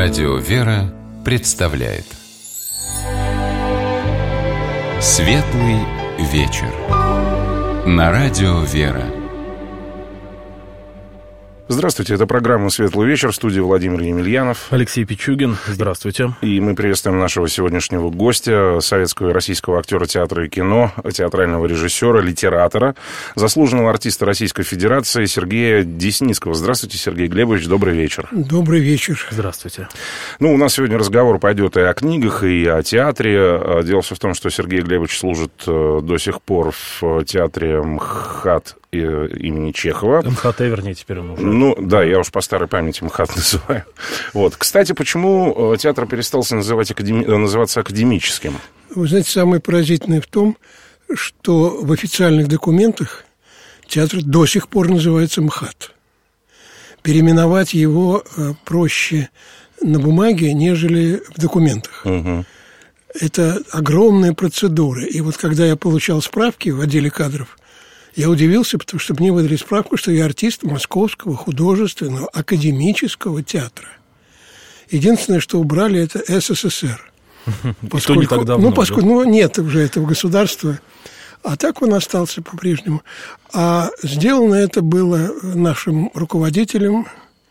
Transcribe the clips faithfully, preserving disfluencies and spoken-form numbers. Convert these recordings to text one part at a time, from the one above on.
Радио «Вера» представляет Светлый вечер на Радио «Вера». Здравствуйте, это программа «Светлый вечер», в студии Владимир Емельянов. Алексей Пичугин, здравствуйте. И мы приветствуем нашего сегодняшнего гостя, советского и российского актера театра и кино, театрального режиссера, литератора, заслуженного артиста Российской Федерации Сергея Десницкого. Здравствуйте, Сергей Глебович, добрый вечер. Добрый вечер. Здравствуйте. Ну, у нас сегодня разговор пойдет и о книгах, и о театре. Дело все в том, что Сергей Глебович служит до сих пор в театре МХАТ имени Чехова. МХАТ, вернее, теперь он уже. Ну, да, я уж по старой памяти МХАТ называю. Вот. Кстати, почему театр перестался называть академи... называться академическим? Вы знаете, самое поразительное в том, что в официальных документах театр до сих пор называется МХАТ. Переименовать его проще на бумаге, нежели в документах. Угу. Это огромная процедура. И вот когда я получал справки в отделе кадров, я удивился, потому что мне выдали справку, что я артист Московского художественного академического театра. Единственное, что убрали, это СССР. Поскольку, не так давно, ну, поскольку, ну, нет уже этого государства. А так он остался по-прежнему. А сделано это было нашим руководителем.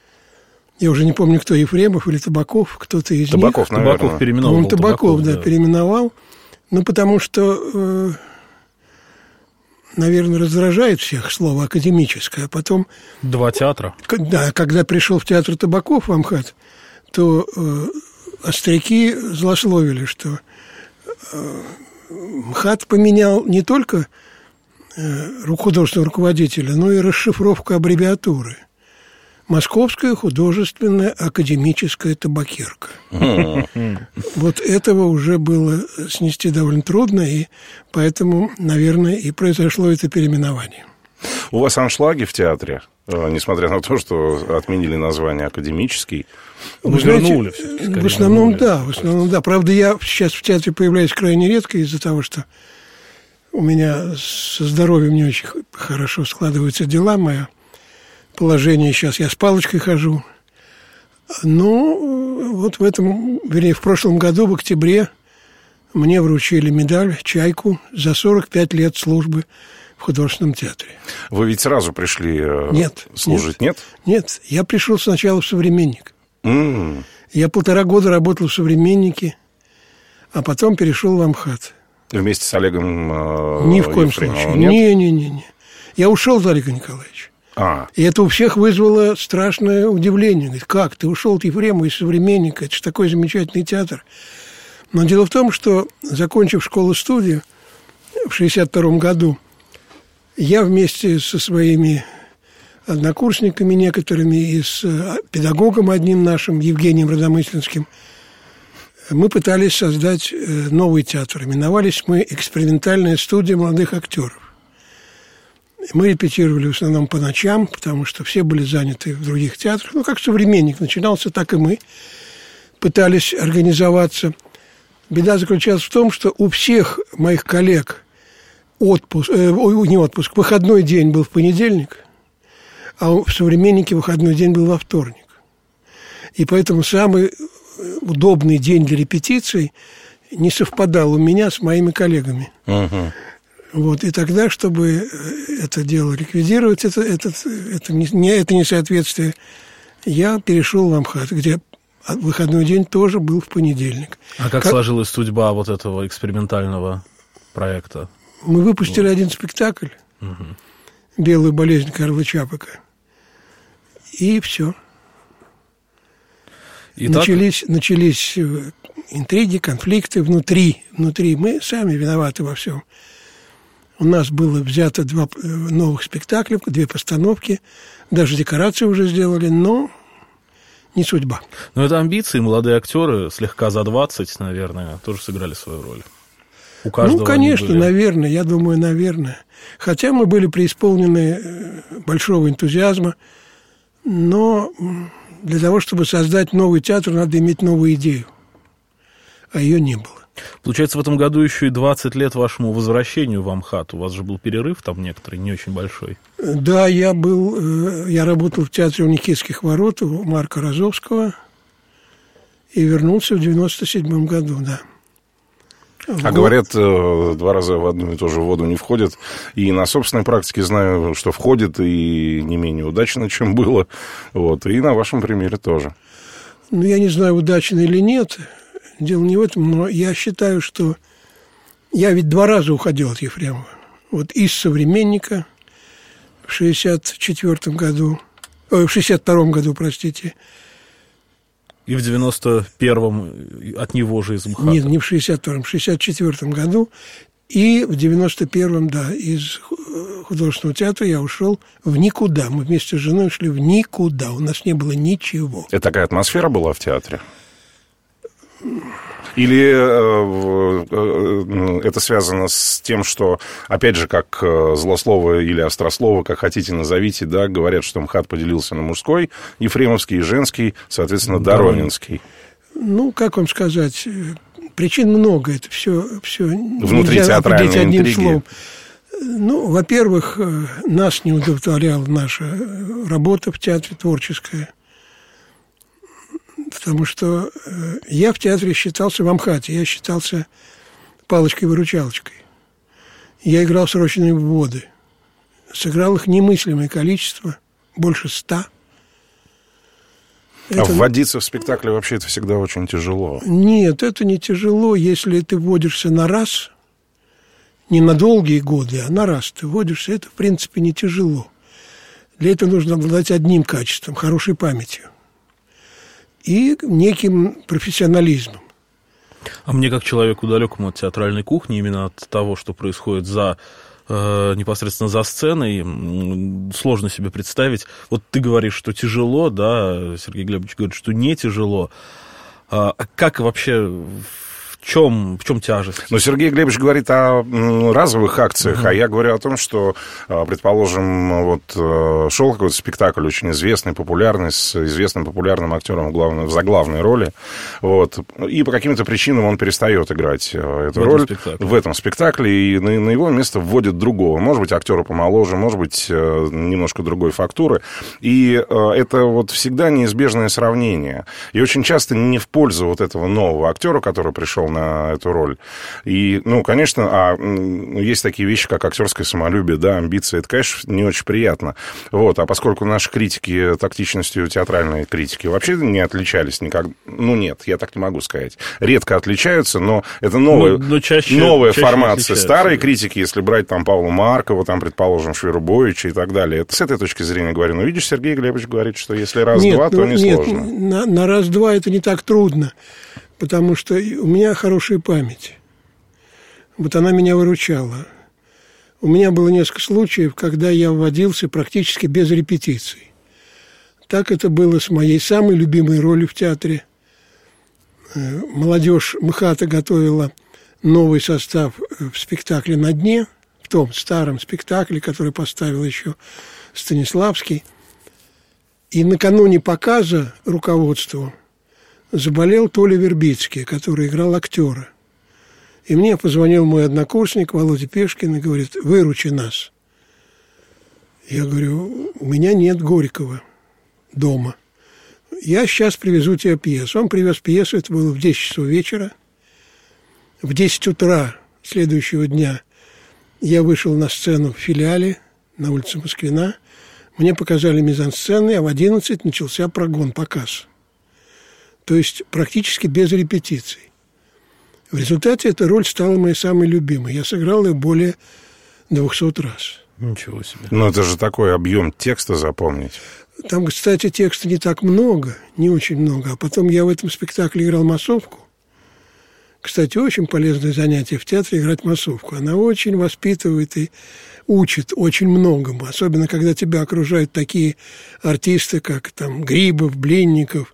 Я уже не помню, кто, Ефремов или Табаков, кто-то из Табаков, них. наверное. Табаков переименовал. Он Табаков, Табаков, да, да, переименовал. Ну, потому что... Э, наверное, раздражает всех слово «академическое», а потом... Два театра. Да, когда пришел в театр Табаков в МХАТ, то э, остряки злословили, что э, МХАТ поменял не только э, художественного руководителя, но и расшифровку аббревиатуры. Московская художественная академическая табакерка. Вот этого уже было снести довольно трудно, и поэтому, наверное, и произошло это переименование. У вас аншлаги в театре, несмотря на то, что отменили название академический? Вы вернули знаете, все. в основном, да, в основном, да. Правда, я сейчас в театре появляюсь крайне редко из-за того, что у меня со здоровьем не очень хорошо складываются дела, мое положение сейчас, я с палочкой хожу. Ну, вот в этом, вернее, в прошлом году, в октябре, мне вручили медаль «Чайку» за сорок пять лет службы в художественном театре. Вы ведь сразу пришли нет, служить, нет? Нет, нет, я пришел сначала в «Современник». Mm. Я полтора года работал в «Современнике», а потом перешел в МХАТ. Вместе с Олегом э, Ни в коем Ефремовым, случае. нет? Не-не-не. Я ушел за Олега Николаевича. А. И это у всех вызвало страшное удивление. Говорит, как, ты ушел от Ефремова из «Современника», это же такой замечательный театр. Но дело в том, что, закончив школу-студию в шестьдесят втором году, я вместе со своими однокурсниками некоторыми и с педагогом одним нашим, Евгением Родомыслинским, мы пытались создать новый театр. Именовались мы «Экспериментальная студия молодых актеров». Мы репетировали в основном по ночам, потому что все были заняты в других театрах. Ну, как «Современник» начинался, так и мы пытались организоваться. Беда заключалась в том, что у всех моих коллег отпуск, э, не отпуск, выходной день был в понедельник, а в «Современнике» выходной день был во вторник. И поэтому самый удобный день для репетиций не совпадал у меня с моими коллегами. Uh-huh. Вот, и тогда, чтобы это дело ликвидировать, это, это, это, не, это несоответствие, я перешел в МХАТ, где выходной день тоже был в понедельник. А как, как... сложилась судьба вот этого экспериментального проекта? Мы выпустили вот. один спектакль угу. «Белую болезнь Карла Чапека». И все. И начались, так... начались интриги, конфликты внутри, внутри. Мы сами виноваты во всем. У нас было взято два новых спектакля, две постановки, даже декорации уже сделали, но не судьба. Но это амбиции, молодые актеры, слегка за двадцать, наверное, тоже сыграли свою роль. У каждого ну, конечно, были... наверное, я думаю, наверное. Хотя мы были преисполнены большого энтузиазма, но для того, чтобы создать новый театр, надо иметь новую идею, а ее не было. Получается, в этом году еще и двадцать лет вашему возвращению в МХАТ. У вас же был перерыв там некоторый, не очень большой. Да, я был, я работал в театре у Никитских ворот, у Марка Розовского. и вернулся в девяносто седьмом году, да. А вот. Говорят, два раза в одну и ту же воду не входит. И на собственной практике знаю, что входит, и не менее удачно, чем было. Вот. И на вашем примере тоже. Ну, я не знаю, удачно или нет. Дело не в этом, но я считаю, что я ведь два раза уходил от Ефремова. Вот из «Современника» в шестьдесят четвёртом году, ой, в шестьдесят втором году, простите. И в девяносто первом от него же из МХАТа. Нет, не в шестьдесят втором, в шестьдесят четвёртом году. И в девяносто первом, да, из художественного театра я ушел в никуда. Мы вместе с женой ушли в никуда. У нас не было ничего. Это такая атмосфера была в театре? Или э, э, это связано с тем, что, опять же, как злослово или острослово, как хотите назовите, да, говорят, что МХАТ поделился на мужской, ефремовский и женский, соответственно, доронинский. Ну, как вам сказать, причин много. Это все, все нельзя определить одним интриги. Словом. Ну, во-первых, нас не удовлетворяла наша работа в театре творческая. Потому что я в театре считался в МХАТе, я считался палочкой-выручалочкой. Я играл срочные вводы. Сыграл их немыслимое количество, больше ста. А это... вводиться в спектакле вообще это всегда очень тяжело. Нет, это не тяжело, если ты вводишься на раз, не на долгие годы, а на раз ты вводишься, это, в принципе, не тяжело. Для этого нужно обладать одним качеством, хорошей памятью и неким профессионализмом. А мне, как человеку далекому от театральной кухни, именно от того, что происходит за, э, непосредственно за сценой, сложно себе представить. Вот ты говоришь, что тяжело, да, Сергей Глебович говорит, что не тяжело. А как вообще... В чем, в чем тяжесть? Но Сергей Глебович говорит о разовых акциях, uh-huh. а я говорю о том, что, предположим, вот шел какой-то спектакль очень известный, популярный, с известным популярным актером в, главной, в заглавной роли, вот, и по каким-то причинам он перестает играть эту в роль этом в этом спектакле, и на, на его место вводит другого. Может быть, актера помоложе, может быть, немножко другой фактуры. И это вот всегда неизбежное сравнение. И очень часто не в пользу вот этого нового актера, который пришел на эту роль. И, ну, конечно, а есть такие вещи, как актерское самолюбие, да, амбиции, это, конечно, не очень приятно. Вот, а поскольку наши критики тактичностью театральной критики вообще не отличались никак, ну, нет, я так не могу сказать. Редко отличаются, но это новая, но, но чаще, новая чаще формация. Старые критики, если брать там Павла Маркова, там, предположим, Шверубовича и так далее, это с этой точки зрения говорю. Но видишь, Сергей Глебович говорит, что если раз-два, то ну, не нет, сложно. На, на раз-два это не так трудно. Потому что у меня хорошая память. Вот она меня выручала. У меня было несколько случаев, когда я вводился практически без репетиций. Так это было с моей самой любимой ролью в театре. Молодежь МХАТа готовила новый состав в спектакле «На дне», в том старом спектакле, который поставил еще Станиславский. И накануне показа руководству заболел Толя Вербицкий, который играл актера. И мне позвонил мой однокурсник Володя Пешкин и говорит: выручи нас. Я говорю: у меня нет Горького дома. Я сейчас привезу тебе пьесу. Он привез пьесу, это было в десять часов вечера. В десять утра следующего дня я вышел на сцену в филиале на улице Москвина. Мне показали мизансцены, а в одиннадцать начался прогон, показ. То есть практически без репетиций. В результате эта роль стала моей самой любимой. Я сыграл ее более двухсот раз. Ничего себе. Ну, это же такой объем текста запомнить. Там, кстати, текста не так много, не очень много. А потом я в этом спектакле играл массовку. Кстати, очень полезное занятие в театре — играть массовку. Она очень воспитывает и учит очень многому. Особенно, когда тебя окружают такие артисты, как там Грибов, Блинников,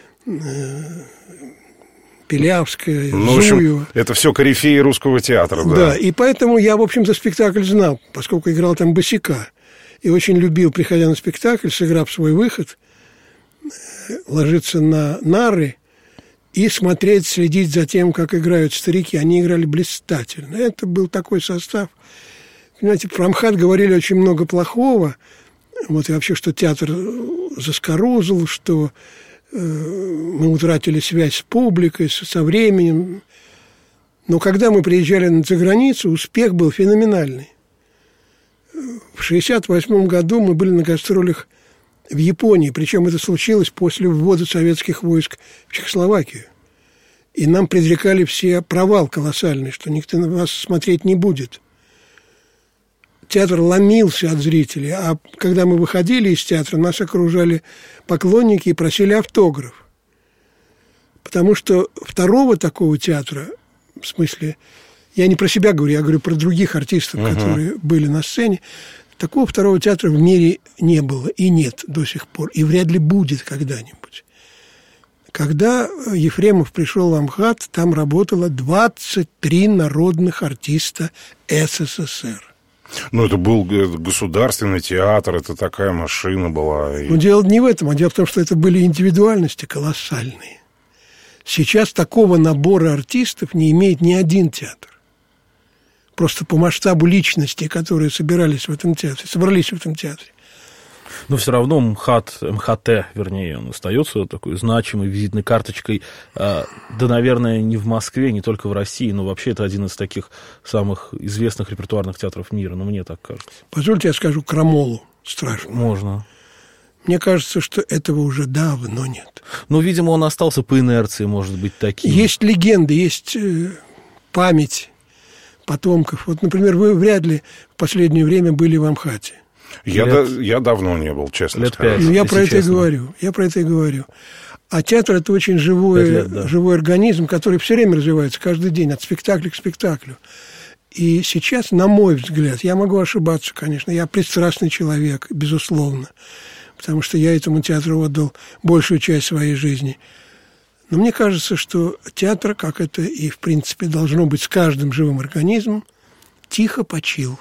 Пилявская, ну, в общем, это все корифеи русского театра, да. Да, и поэтому я, в общем, за спектакль знал, поскольку играл там босяка. И очень любил, приходя на спектакль, сыграв свой выход, ложиться на нары и смотреть, следить за тем, как играют старики. Они играли блистательно. Это был такой состав. Понимаете, про МХАТ говорили очень много плохого. Вот, и вообще, что театр заскорузл, что мы утратили связь с публикой, со временем. Но когда мы приезжали за границу, успех был феноменальный. В шестьдесят восьмом году мы были на гастролях в Японии, причем это случилось после ввода советских войск в Чехословакию. И нам предрекали все провал колоссальный, что никто на вас смотреть не будет. Театр ломился от зрителей, а когда мы выходили из театра, нас окружали поклонники и просили автограф. Потому что второго такого театра, в смысле, я не про себя говорю, я говорю про других артистов, uh-huh. которые были на сцене, такого второго театра в мире не было и нет до сих пор, и вряд ли будет когда-нибудь. Когда Ефремов пришел в Амхат, там работало двадцать три народных артиста СССР. Ну, это был государственный театр, это такая машина была. Но дело не в этом, а дело в том, что это были индивидуальности колоссальные. Сейчас такого набора артистов не имеет ни один театр. Просто по масштабу личностей, которые собирались в этом театре, собрались в этом театре. Но все равно МХАТ, МХТ, вернее, он остается такой значимой визитной карточкой. Да, наверное, не в Москве, не только в России, но вообще это один из таких самых известных репертуарных театров мира. Но мне так кажется. Позвольте я скажу крамолу страшную. Можно. Мне кажется, что этого уже давно нет. Ну, видимо, он остался по инерции, может быть, таким. Есть легенды, есть память потомков. Вот, например, вы вряд ли в последнее время были в Амхате. Я, Лет... да, я давно не был, честно Лет сказать. пять, ну, я про это честно. и говорю. Я про это и говорю. А театр – это очень живой, лет, да. живой организм, который все время развивается, каждый день, от спектакля к спектаклю. И сейчас, на мой взгляд, я могу ошибаться, конечно, я пристрастный человек, безусловно, потому что я этому театру отдал большую часть своей жизни. Но мне кажется, что театр, как это и, в принципе, должно быть с каждым живым организмом, тихо почил.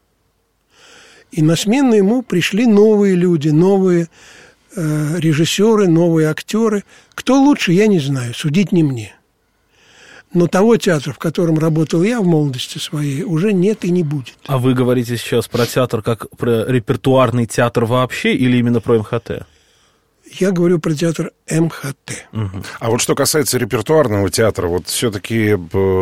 И на смену ему пришли новые люди, новые э, режиссеры, новые актеры. Кто лучше, я не знаю, судить не мне. Но того театра, в котором работал я в молодости своей, уже нет и не будет. А вы говорите сейчас про театр как про репертуарный театр вообще или именно про МХТ? Я говорю про театр МХТ. Угу. А вот что касается репертуарного театра, вот все-таки...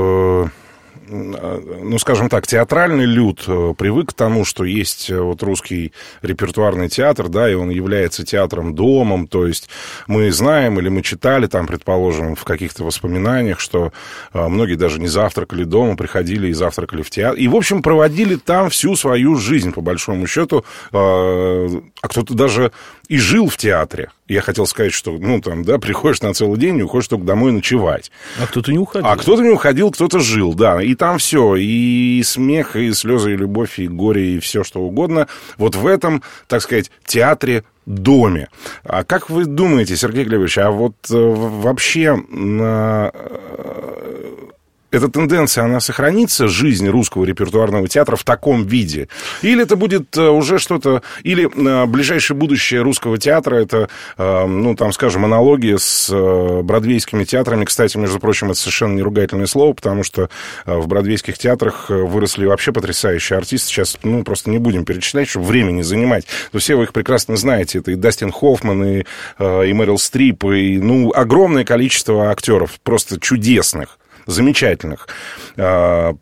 ну, скажем так, театральный люд привык к тому, что есть вот русский репертуарный театр, да, и он является театром-домом, то есть мы знаем или мы читали там, предположим, в каких-то воспоминаниях, что многие даже не завтракали дома, приходили и завтракали в театр, и, в общем, проводили там всю свою жизнь, по большому счету, а кто-то даже и жил в театре. Я хотел сказать, что, ну, там, да, приходишь на целый день и уходишь только домой ночевать. А кто-то не уходил. А кто-то не уходил, кто-то жил, да. И там все, и смех, и слезы, и любовь, и горе, и все что угодно. Вот в этом, так сказать, театре-доме. А как вы думаете, Сергей Глебович, а вот э, вообще... Э, эта тенденция, она сохранится, жизнь русского репертуарного театра в таком виде? Или это будет уже что-то... Или ближайшее будущее русского театра, это, ну, там, скажем, аналогия с бродвейскими театрами. Кстати, между прочим, это совершенно не ругательное слово, потому что в бродвейских театрах выросли вообще потрясающие артисты. Сейчас, ну, просто не будем перечислять, чтобы время не занимать. Но все вы их прекрасно знаете. Это и Дастин Хоффман, и, и Мэрил Стрип, и, ну, огромное количество актеров, просто чудесных, замечательных. Ну,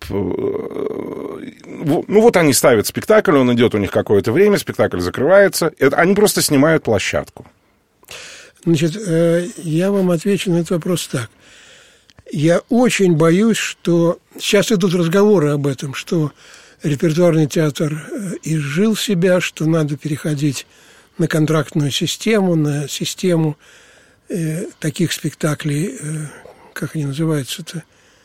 вот они ставят спектакль, он идет у них какое-то время, спектакль закрывается. Это, они просто снимают площадку. Значит, я вам отвечу на этот вопрос так. Я очень боюсь, что... Сейчас идут разговоры об этом, что репертуарный театр изжил себя, что надо переходить на контрактную систему, на систему таких спектаклей, как они называются-то,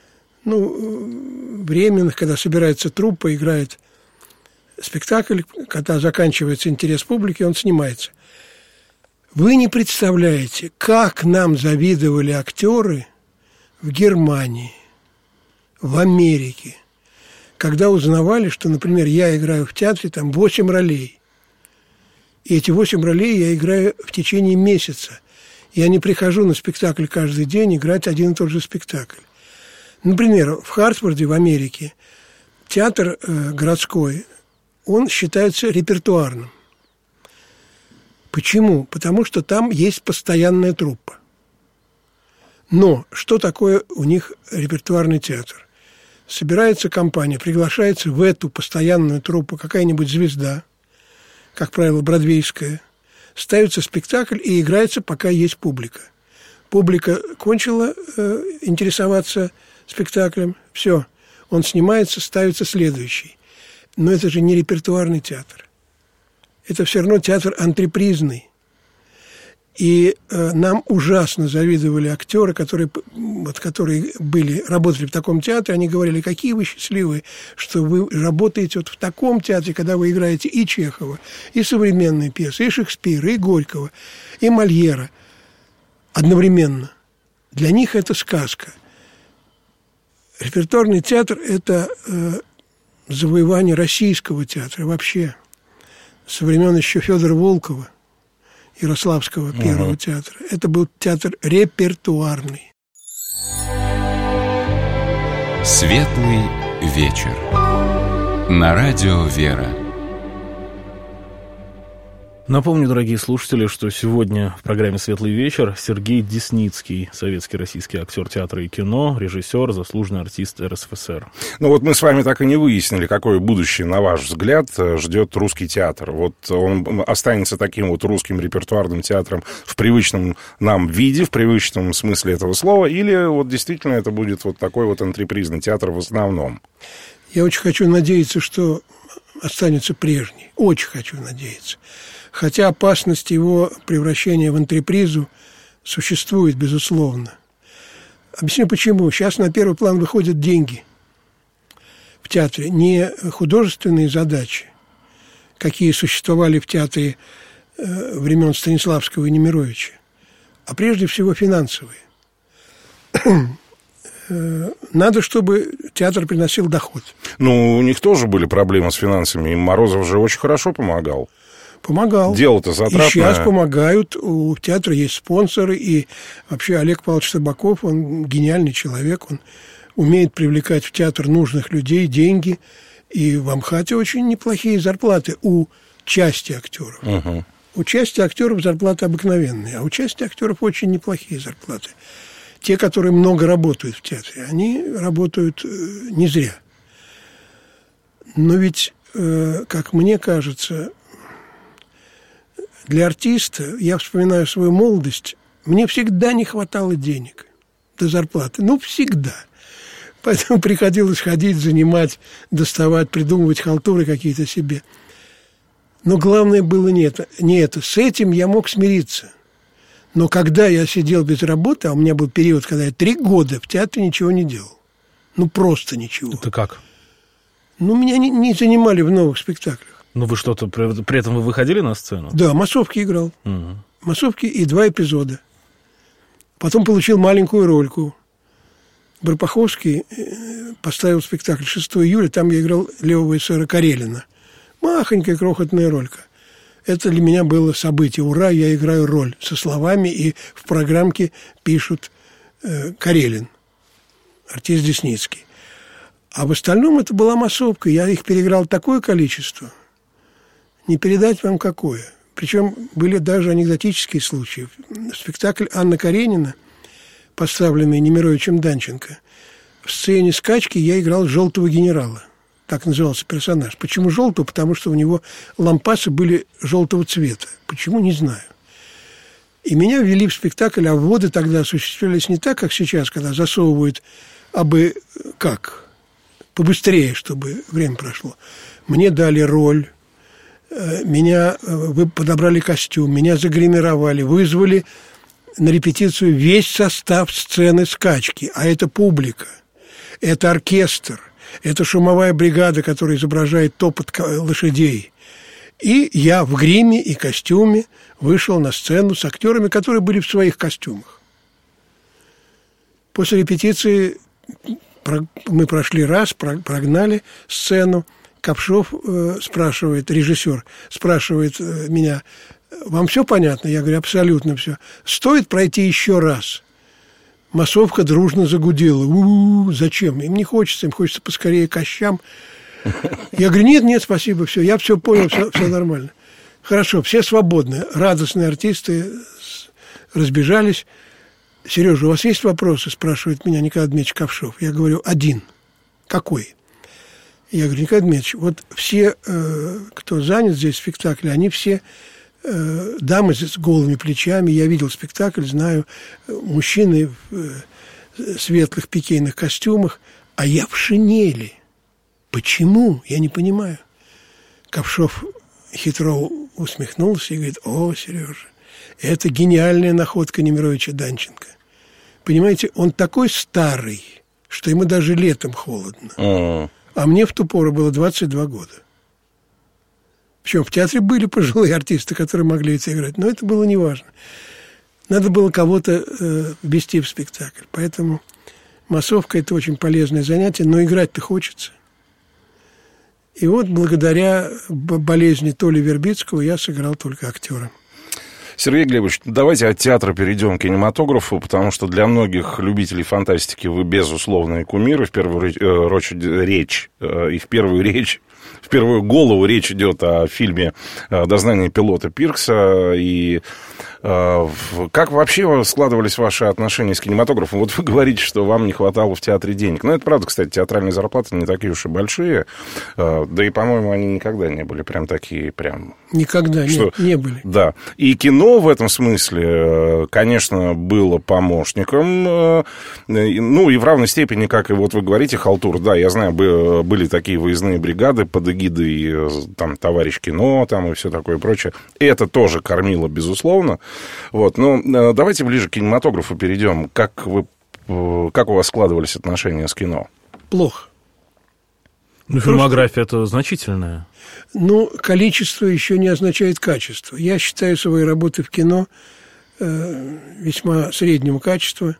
ну, временных, когда собирается труппа, играет спектакль, когда заканчивается интерес публики, он снимается. Вы не представляете, как нам завидовали актеры в Германии, в Америке, когда узнавали, что, например, я играю в театре там восемь ролей. И эти восемь ролей я играю в течение месяца. Я не прихожу на спектакль каждый день играть один и тот же спектакль. Например, в Хартфорде, в Америке, театр э, городской, он считается репертуарным. Почему? Потому что там есть постоянная труппа. Но что такое у них репертуарный театр? Собирается компания, приглашается в эту постоянную труппу какая-нибудь звезда, как правило, бродвейская, ставится спектакль и играется, пока есть публика. Публика кончила э, интересоваться спектаклем, все, он снимается, ставится следующий. Но это же не репертуарный театр. Это все равно театр антрепризный. И э, нам ужасно завидовали актеры, которые, вот, которые были, работали в таком театре. Они говорили, какие вы счастливые, что вы работаете вот в таком театре, когда вы играете и Чехова, и современные пьесы, и Шекспира, и Горького, и Мольера одновременно. Для них это сказка. Репертуарный театр – это э, завоевание российского театра вообще. Со времен еще Федора Волкова, Ярославского первого uh-huh. театра. Это был театр репертуарный. Светлый вечер. На радио «Вера». Напомню, дорогие слушатели, что сегодня в программе «Светлый вечер» Сергей Десницкий, советский российский актер театра и кино, режиссер, заслуженный артист эр эс эф эс эр. Ну вот мы с вами так и не выяснили, какое будущее, на ваш взгляд, ждет русский театр. Вот он останется таким вот русским репертуарным театром в привычном нам виде, в привычном смысле этого слова, или вот действительно это будет вот такой вот антрепризный театр в основном? Я очень хочу надеяться, что останется прежний. Очень хочу надеяться. Хотя опасность его превращения в антрепризу существует, безусловно. Объясню, почему. Сейчас на первый план выходят деньги в театре. Не художественные задачи, какие существовали в театре э, времен Станиславского и Немировича, а прежде всего финансовые. Надо, чтобы театр приносил доход. Ну, у них тоже были проблемы с финансами. Им Морозов же очень хорошо помогал. Помогал. Дело-то затратное. И сейчас помогают. У театра есть спонсоры. И вообще Олег Павлович Табаков, он гениальный человек. Он умеет привлекать в театр нужных людей, деньги. И в Амхате очень неплохие зарплаты у части актеров. Угу. У части актеров зарплаты обыкновенные. А у части актеров очень неплохие зарплаты. Те, которые много работают в театре, они работают не зря. Но ведь, как мне кажется, для артиста, я вспоминаю свою молодость, мне всегда не хватало денег до зарплаты. Ну, всегда. Поэтому приходилось ходить, занимать, доставать, придумывать халтуры какие-то себе. Но главное было не это. Не это. С этим я мог смириться. Но когда я сидел без работы, а у меня был период, когда я три года в театре ничего не делал. Ну, просто ничего. Это как? Ну, меня не, не занимали в новых спектаклях. Ну, вы что-то... При, при этом вы выходили на сцену? Да, массовки играл. Угу. Массовки и два эпизода. Потом получил маленькую рольку. Барпаховский поставил спектакль шестого июля, там я играл левого эсера Карелина. Махонькая, крохотная ролька. Это для меня было событие. Ура, я играю роль со словами, и в программке пишут э, Карелин, артист Десницкий. А в остальном это была массовка. Я их переиграл такое количество, не передать вам какое. Причем были даже анекдотические случаи. Спектакль Анна Каренина, поставленный Немировичем Данченко, в сцене скачки я играл желтого генерала. Так назывался персонаж. Почему желтого? Потому что у него лампасы были желтого цвета. Почему? Не знаю. И меня ввели в спектакль, а вводы тогда осуществлялись не так, как сейчас, когда засовывают абы как, побыстрее, чтобы время прошло. Мне дали роль, меня вы подобрали костюм, меня загримировали, вызвали на репетицию весь состав сцены скачки, а это публика, это оркестр, это шумовая бригада, которая изображает топот лошадей. И я в гриме и костюме вышел на сцену с актерами, которые были в своих костюмах. После репетиции мы прошли раз, прогнали сцену. Ковшов спрашивает, режиссер спрашивает меня: вам все понятно? Я говорю, абсолютно все. Стоит пройти еще раз? Массовка дружно загудела. У-у-у, зачем? Им не хочется, им хочется поскорее к ощам. Я говорю, нет, нет, спасибо, все, я все понял, все, все нормально. Хорошо, все свободны. Радостные артисты разбежались. Сережа, у вас есть вопросы? Спрашивает меня Николай Дмитриевич Ковшов. Я говорю, один. Какой? Я говорю, Николай Дмитриевич, вот все, э, кто занят здесь в спектакле, они все э, дамы с голыми плечами. Я видел спектакль, знаю, мужчины в э, светлых пикейных костюмах, а я в шинели. Почему? Я не понимаю. Ковшов хитро усмехнулся и говорит, о, Сережа, это гениальная находка Немировича Данченко. Понимаете, он такой старый, что ему даже летом холодно. Mm. А мне в ту пору было двадцать два года. Причем в театре были пожилые артисты, которые могли это играть, но это было неважно. Надо было кого-то э, ввести в спектакль. Поэтому массовка – это очень полезное занятие, но играть-то хочется. И вот благодаря болезни Толи Вербицкого я сыграл только актера. Сергей Глебович, давайте от театра перейдем к кинематографу, потому что для многих любителей фантастики вы безусловные кумиры. В первую речь, и в первую речь, в первую голову речь идет о фильме «Дознание пилота Пиркса». И как вообще складывались ваши отношения с кинематографом? Вот вы говорите, что вам не хватало в театре денег. Ну, это правда, кстати, театральные зарплаты не такие уж и большие. Да и, по-моему, они никогда не были прям такие, прям... Никогда что... нет, не были. Да. И кино в этом смысле, конечно, было помощником. Ну, и в равной степени, как и вот вы говорите, халтур. Да, я знаю, были такие выездные бригады под эгидой там, «Товарищ кино» там, и все такое прочее. Это тоже кормило, безусловно. Вот, но давайте ближе к кинематографу перейдем. Как вы, как у вас складывались отношения с кино? Плохо. Ну, фильмография это значительная. Ну, количество еще не означает качество. Я считаю свои работы в кино э, весьма среднего качества,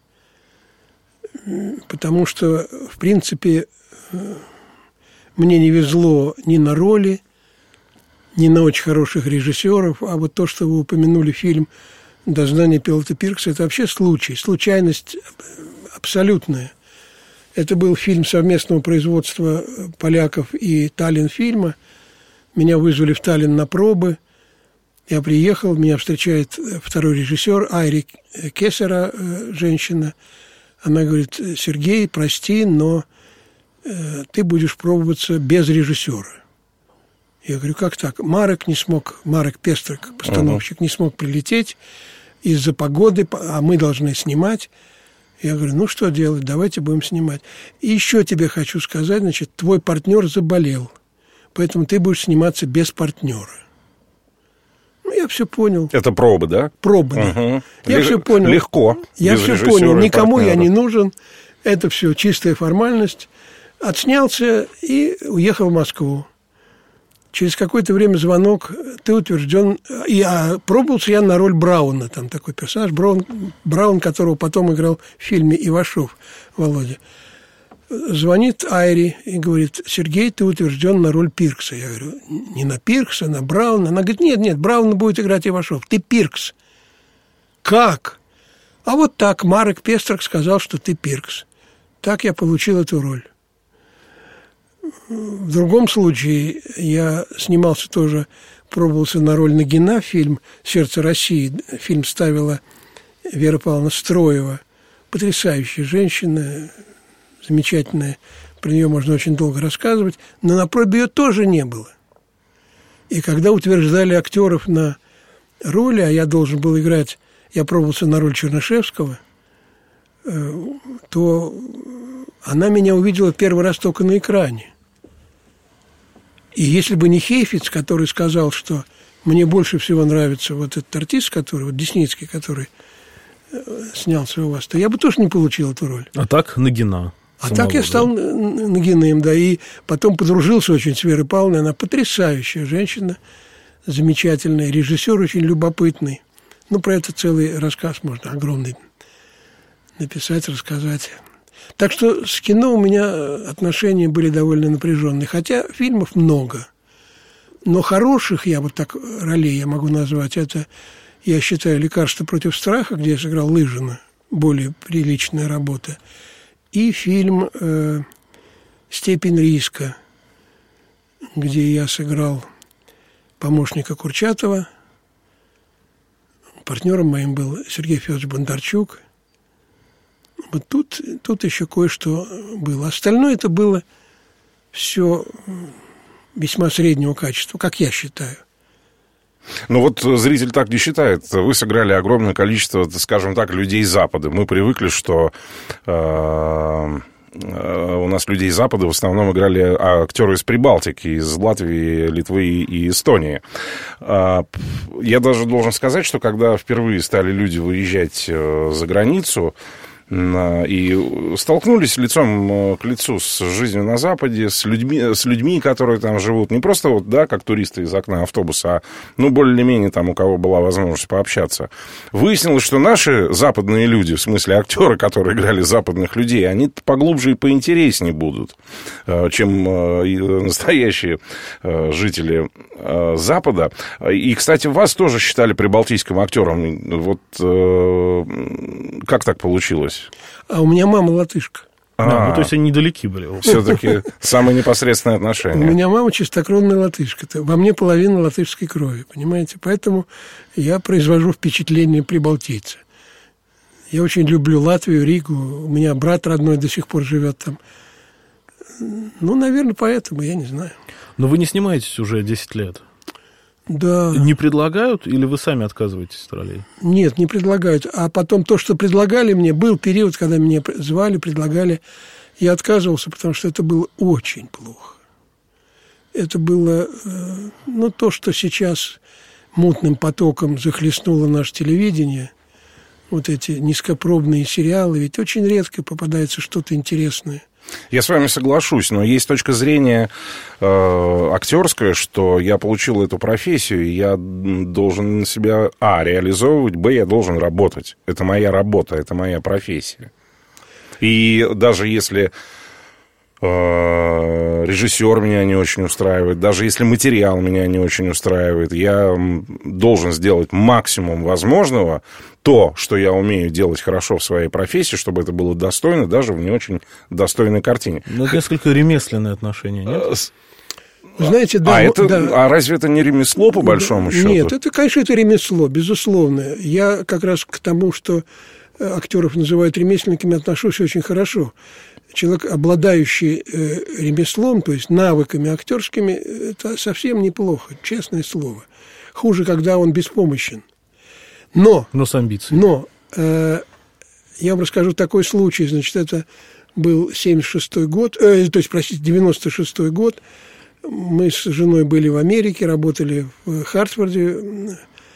потому что, в принципе, э, мне не везло ни на роли, ни на очень хороших режиссеров, а вот то, что вы упомянули, фильм «Дознание пилота Пиркса», это вообще случай, случайность абсолютная. Это был фильм совместного производства поляков и Таллинфильма. Меня вызвали в Таллин на пробы. Я приехал, меня встречает второй режиссер, Айри Кесера, женщина. Она говорит, Сергей, прости, но ты будешь пробоваться без режиссера. Я говорю, как так? Марек не смог, Марек Пестрик, постановщик, uh-huh. не смог прилететь из-за погоды, а мы должны снимать. Я говорю, ну что делать, давайте будем снимать. И еще тебе хочу сказать, значит, твой партнер заболел, поэтому ты будешь сниматься без партнера. Ну, я все понял. Это пробы, да? Пробы, да. Uh-huh. Я Л- все понял. Легко. Я все понял. Никому я не нужен. Это все чистая формальность. Отснялся и уехал в Москву. Через какое-то время звонок, ты утвержден... И а, пробовался я на роль Брауна, там такой персонаж, Браун, Браун, которого потом играл в фильме «Ивашов» Володя. Звонит Айри и говорит, Сергей, ты утвержден на роль Пиркса. Я говорю, не на Пиркса, на Брауна. Она говорит, нет, нет, Брауна будет играть Ивашов, ты Пиркс. Как? А вот так, Марек Пестрик сказал, что ты Пиркс. Так я получил эту роль. В другом случае я снимался тоже, пробовался на роль Нагина, фильм «Сердце России». Фильм ставила Вера Павловна Строева. Потрясающая женщина, замечательная. Про нее можно очень долго рассказывать. Но на пробе ее тоже не было. И когда утверждали актеров на роли, а я должен был играть, я пробовался на роль Чернышевского, то она меня увидела первый раз только на экране. И если бы не Хейфиц, который сказал, что мне больше всего нравится вот этот артист, который, вот Десницкий, который снялся у вас, то я бы тоже не получил эту роль. А так Нагина. А самого, так я стал да? Нагиным, да, и потом подружился очень с Верой Павловной. Она потрясающая женщина, замечательная, режиссер очень любопытный. Ну, про это целый рассказ можно огромный написать, рассказать. Так что с кино у меня отношения были довольно напряженные, хотя фильмов много. Но хороших, я вот так ролей я могу назвать, это, я считаю, «Лекарство против страха», где я сыграл Лыжина, более приличная работа, и фильм э, «Степень риска», где я сыграл помощника Курчатова. Партнером моим был Сергей Федорович Бондарчук. Вот тут, тут еще кое-что было. Остальное это было все весьма среднего качества, как я считаю. Ну вот зритель так не считает. Вы сыграли огромное количество, скажем так, людей Запада. Мы привыкли, что э, у нас людей Запада в основном играли актеры из Прибалтики, из Латвии, Литвы и Эстонии. Э, я даже должен сказать, что когда впервые стали люди выезжать за границу, и столкнулись лицом к лицу с жизнью на Западе, с людьми, с людьми, которые там живут, не просто вот, да, как туристы из окна автобуса, а, ну, более-менее там, у кого была возможность пообщаться. Выяснилось, что наши западные люди, в смысле актеры, которые играли западных людей, они поглубже и поинтереснее будут, чем настоящие жители Запада. И, кстати, вас тоже считали прибалтийским актером. Вот как так получилось? А у меня мама латышка. Да, ну, то есть они недалеки были. Все-таки самые непосредственные отношения. У меня мама чистокровная латышка. Во мне половина латышской крови, понимаете? Поэтому я произвожу впечатление прибалтийца. Я очень люблю Латвию, Ригу. У меня брат родной до сих пор живет там. Ну, наверное, поэтому, я не знаю. Но вы не снимаетесь уже десять лет. Да. Не предлагают или вы сами отказываетесь от ролей? Нет, не предлагают. А потом то, что предлагали мне, был период, когда меня звали, предлагали, я отказывался, потому что это было очень плохо. Это было, ну, то, что сейчас мутным потоком захлестнуло наше телевидение, вот эти низкопробные сериалы, ведь очень редко попадается что-то интересное. Я с вами соглашусь, но есть точка зрения э, актерская, что я получил эту профессию, и я должен себя, а, реализовывать, б, я должен работать. Это моя работа, это моя профессия. И даже если э, режиссер меня не очень устраивает, даже если материал меня не очень устраивает, я должен сделать максимум возможного, то, что я умею делать хорошо в своей профессии, чтобы это было достойно, даже в не очень достойной картине. Ну, это несколько ремесленное отношение, нет? Знаете, да, а, это, да. а разве это не ремесло, по большому счету? Нет, это, конечно, это ремесло, безусловно. Я как раз к тому, что актеров называют ремесленниками, отношусь очень хорошо. Человек, обладающий э, ремеслом, то есть навыками актерскими, это совсем неплохо, честное слово. Хуже, когда он беспомощен. Но, но с амбициями. Но э, я вам расскажу такой случай. Значит, это был семьдесят шестой год, э, то есть, простите, девяносто шестой год. Мы с женой были в Америке, работали в Хартфорде,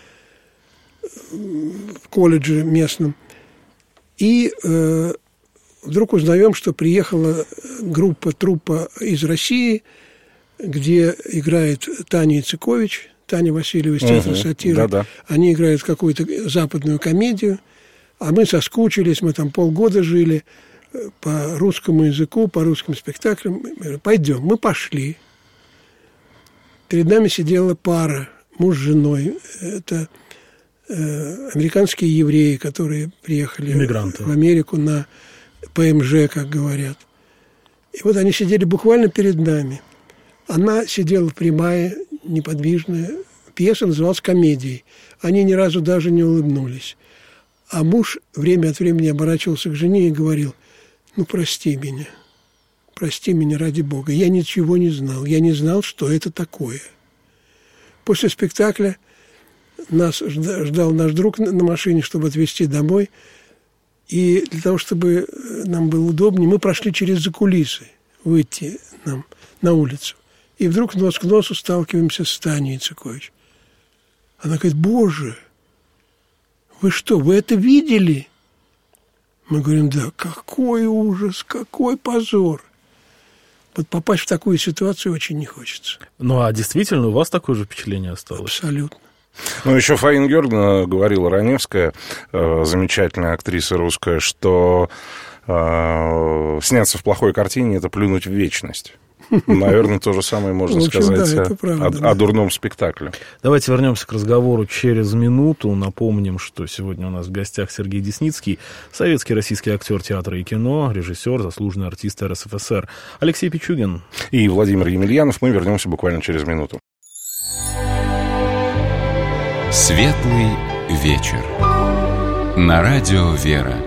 в колледже местном. И э, вдруг узнаем, что приехала группа, труппа из России, где играет Таня Яцекович, Таня Васильева из театра угу, сатиры. Да-да. Они играют какую-то западную комедию, а мы соскучились, мы там полгода жили по русскому языку, по русским спектаклям. Пойдем. Мы пошли. Перед нами сидела пара, муж с женой. Это э, американские евреи, которые приехали Иммигранты. в Америку на ПМЖ, как говорят. И вот они сидели буквально перед нами. Она сидела прямая, неподвижная. Пьеса называлась «Комедией». Они ни разу даже не улыбнулись. А муж время от времени оборачивался к жене и говорил: «Ну, прости меня, прости меня ради Бога. Я ничего не знал, я не знал, что это такое». После спектакля нас ждал наш друг на машине, чтобы отвезти домой. И для того, чтобы нам было удобнее, мы прошли через закулисы, выйти нам на улицу. И вдруг нос к носу сталкиваемся с Таней Яцекович. Она говорит: «Боже, вы что, вы это видели?» Мы говорим: «Да, какой ужас, какой позор». Вот попасть в такую ситуацию очень не хочется. Ну, а действительно, у вас такое же впечатление осталось? Абсолютно. Ну, еще Фаина Георгиевна говорила, Раневская, э, замечательная актриса русская, что э, сняться в плохой картине – это плюнуть в вечность. Наверное, то же самое можно общем, сказать да, о, правда, о, да. о дурном спектакле. Давайте вернемся к разговору через минуту. Напомним, что сегодня у нас в гостях Сергей Десницкий, советский российский актер театра и кино, режиссер, заслуженный артист эр эс эф эс эр. Алексей Пичугин и Владимир Емельянов. Мы вернемся буквально через минуту. Светлый вечер. На радио «Вера».